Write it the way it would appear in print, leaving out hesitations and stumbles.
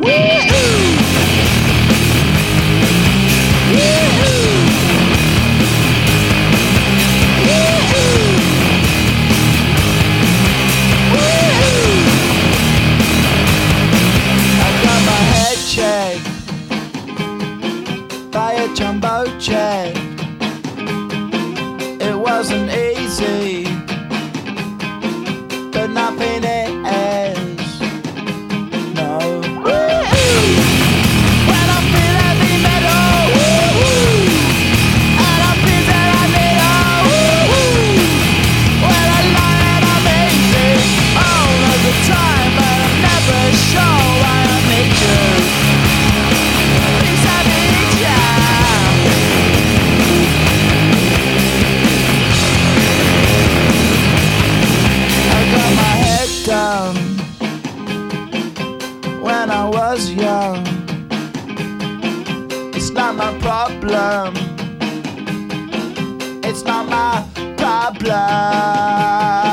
By a jumbo jet. It wasn't easy, but nothing is. No. When I feel heavy metal, and I feel that I need when I lie and I'm easy all of the time, but I'm never sure why I need you. Down when I was young. It's not my problem. It's not my problem.